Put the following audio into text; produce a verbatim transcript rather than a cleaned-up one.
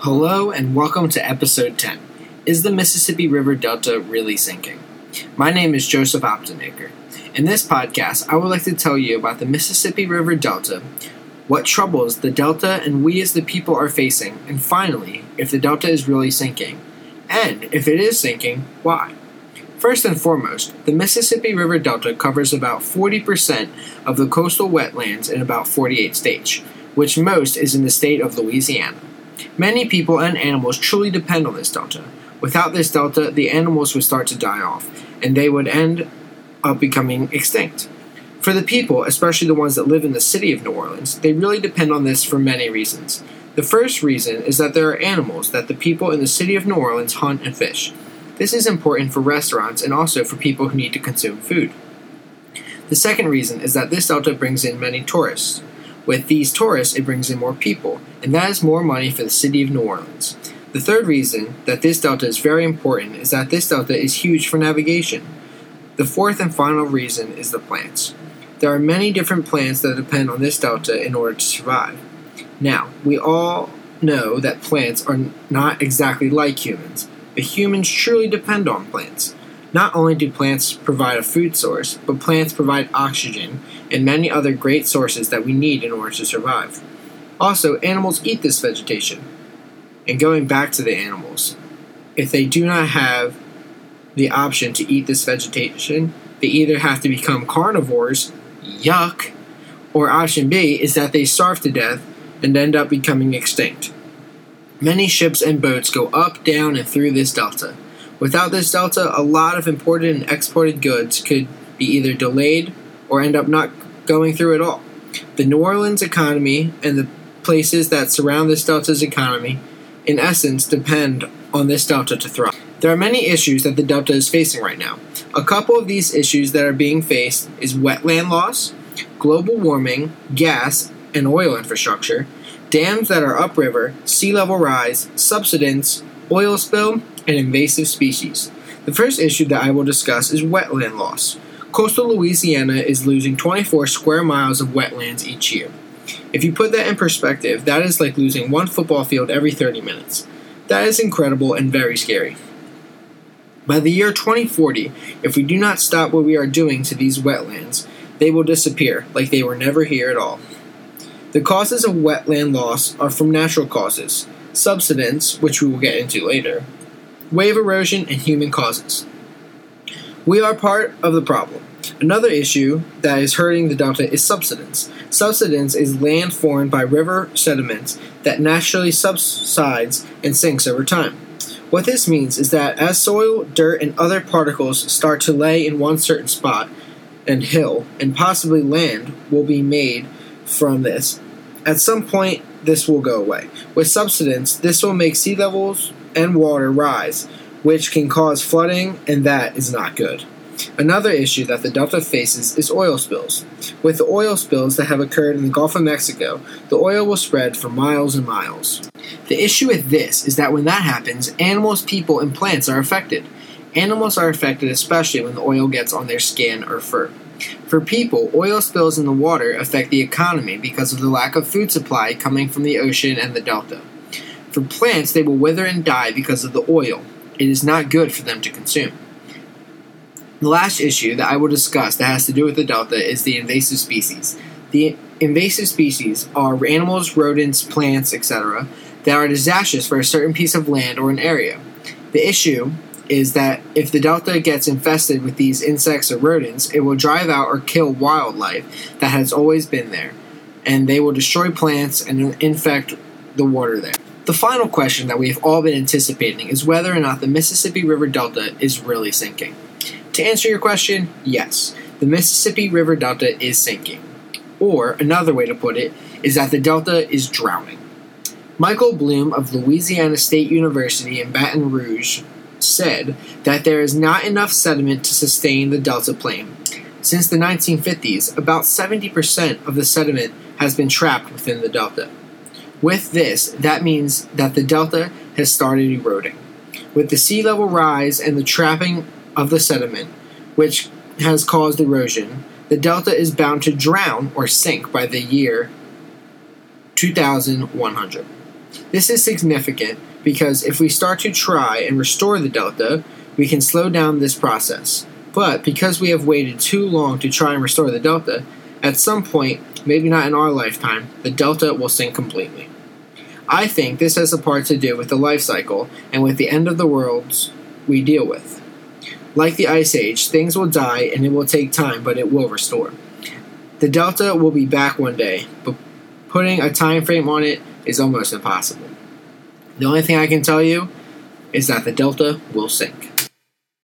Hello and welcome to episode ten. Is the Mississippi River Delta really sinking? My name is Joseph Optenacre. In this podcast, I would like to tell you about the Mississippi River Delta, what troubles the Delta and we as the people are facing, and finally, if the Delta is really sinking, and if it is sinking, why? First and foremost, the Mississippi River Delta covers about forty percent of the coastal wetlands in about forty-eight states, which most is in the state of Louisiana. Many people and animals truly depend on this delta. Without this delta, the animals would start to die off, and they would end up becoming extinct. For the people, especially the ones that live in the city of New Orleans, they really depend on this for many reasons. The first reason is that there are animals that the people in the city of New Orleans hunt and fish. This is important for restaurants and also for people who need to consume food. The second reason is that this delta brings in many tourists. With these tourists, it brings in more people, and that is more money for the city of New Orleans. The third reason that this delta is very important is that this delta is huge for navigation. The fourth and final reason is the plants. There are many different plants that depend on this delta in order to survive. Now, we all know that plants are not exactly like humans, but humans truly depend on plants. Not only do plants provide a food source, but plants provide oxygen and many other great sources that we need in order to survive. Also, animals eat this vegetation. And going back to the animals, if they do not have the option to eat this vegetation, they either have to become carnivores, yuck, or option B is that they starve to death and end up becoming extinct. Many ships and boats go up, down, and through this delta. Without this delta, a lot of imported and exported goods could be either delayed or end up not going through at all. The New Orleans economy and the places that surround this delta's economy, in essence, depend on this delta to thrive. There are many issues that the delta is facing right now. A couple of these issues that are being faced is wetland loss, global warming, gas and oil infrastructure, dams that are upriver, sea level rise, subsidence, oil spill, and invasive species. The first issue that I will discuss is wetland loss. Coastal Louisiana is losing twenty-four square miles of wetlands each year. If you put that in perspective, that is like losing one football field every thirty minutes. That is incredible and very scary. By the year twenty forty, if we do not stop what we are doing to these wetlands, they will disappear like they were never here at all. The causes of wetland loss are from natural causes, subsidence, which we will get into later, wave erosion, and human causes. We are part of the problem. Another issue that is hurting the delta is subsidence. Subsidence is land formed by river sediments that naturally subsides and sinks over time. What this means is that as soil, dirt, and other particles start to lay in one certain spot and hill, and possibly land will be made from this, at some point this will go away. With subsidence, this will make sea levels and water rise, which can cause flooding, and that is not good. Another issue that the delta faces is oil spills. With the oil spills that have occurred in the Gulf of Mexico, the oil will spread for miles and miles. The issue with this is that when that happens, animals, people, and plants are affected. Animals are affected especially when the oil gets on their skin or fur. For people, oil spills in the water affect the economy because of the lack of food supply coming from the ocean and the delta. For plants, they will wither and die because of the oil. It is not good for them to consume. The last issue that I will discuss that has to do with the delta is the invasive species. The invasive species are animals, rodents, plants, et cetera that are disastrous for a certain piece of land or an area. The issue is that if the delta gets infested with these insects or rodents, it will drive out or kill wildlife that has always been there, and they will destroy plants and infect the water there. The final question that we have all been anticipating is whether or not the Mississippi River Delta is really sinking. To answer your question, yes, the Mississippi River Delta is sinking. Or, another way to put it, is that the delta is drowning. Michael Bloom of Louisiana State University in Baton Rouge said that there is not enough sediment to sustain the delta plain. Since the nineteen fifties, about seventy percent of the sediment has been trapped within the delta. With this, that means that the delta has started eroding. With the sea level rise and the trapping of the sediment, which has caused erosion, the delta is bound to drown or sink by the year two thousand one hundred. This is significant because if we start to try and restore the delta, we can slow down this process. But because we have waited too long to try and restore the delta, at some point, maybe not in our lifetime, the delta will sink completely. I think this has a part to do with the life cycle and with the end of the worlds we deal with. Like the Ice Age, things will die and it will take time, but it will restore. The delta will be back one day, but putting a time frame on it is almost impossible. The only thing I can tell you is that the delta will sink.